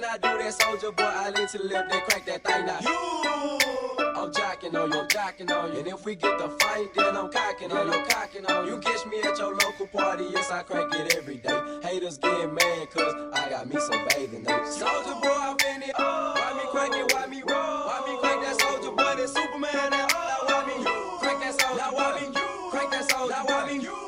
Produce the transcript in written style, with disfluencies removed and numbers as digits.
when I do that, soldier boy, I lean to the left, they crack that thing now. I'm jocking on you, I'm jocking on you. And if we get the fight, then I'm cocking on you, I'm cocking on you. You catch me at your local party, yes, I crank it every day. Haters get mad, cause I got me some bathing apes. Soldier boy, I'm in it. Why me crank it, why me roll? Why me crank that soldier boy, that Superman, that why me crank that soldier? Now why me crank that soldier? Now why me